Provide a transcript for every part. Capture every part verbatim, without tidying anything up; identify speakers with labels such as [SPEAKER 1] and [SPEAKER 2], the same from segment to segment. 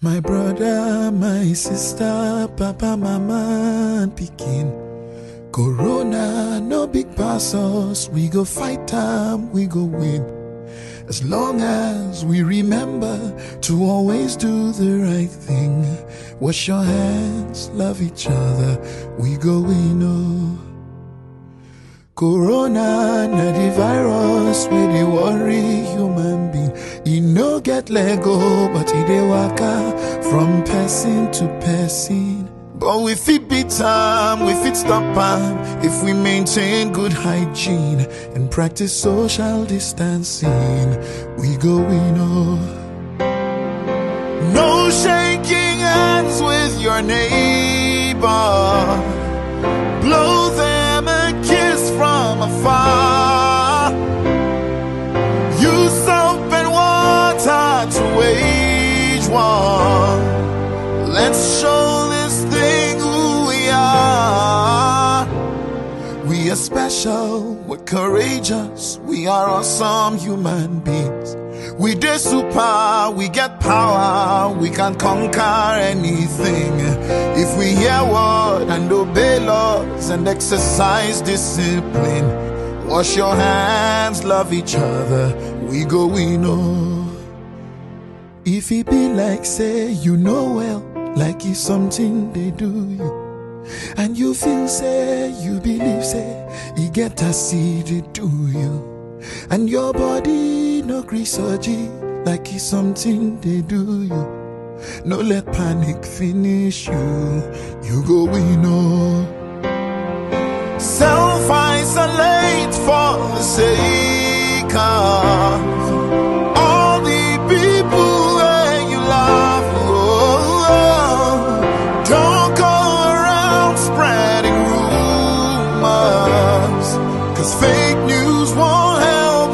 [SPEAKER 1] My brother, my sister, papa, mama, and pikin. Corona, no big pass us. We go fight time, we go win. As long as we remember to always do the right thing. Wash your hands, love each other, we go win. Oh. Corona, na the virus, we dey worry human being. E no get Lego, but e dey waka from person to person. But we fit beat am, we fit stop am, if we maintain good hygiene and practice social distancing. We go win. Oh. No shaking hands with your neighbor. Blow them a kiss from afar. Use soap and water to wage war. Let's show this thing who we are. We are special, we're courageous, we are awesome human beings. We dey super, we get power, we can conquer anything. If we hear word and obey laws and exercise discipline. Wash your hands, love each other, we go win. Oh. If it be like say you know well, like it's something they do you, and you feel say, you believe say, you get to see they do you, and your body no gree surgery, like it's something they do you. No let panic finish you, you go win. Oh. Self-isolate for the sake of all the people that you love. Oh, oh. Don't go around spreading rumors, cause fake news won't help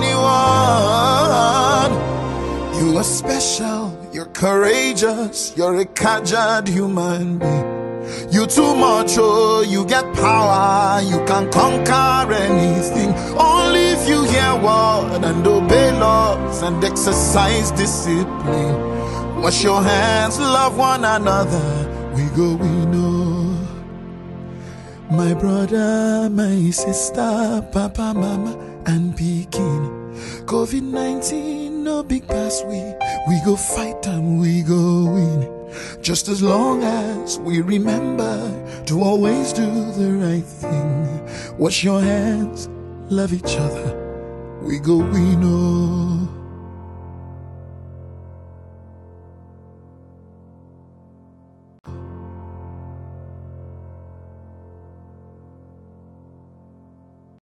[SPEAKER 1] anyone. You are special, you're courageous, you're a caged human being. You too much, oh, you get power, you can conquer anything. Only if you hear word and obey laws and exercise discipline. Wash your hands, love one another, we go we know. My brother, my sister, papa, mama, and pikin. COVID nineteen, no big pass we, we go fight and we go win. Just as long as we remember to always do the right thing. Wash your hands, love each other, we go we know.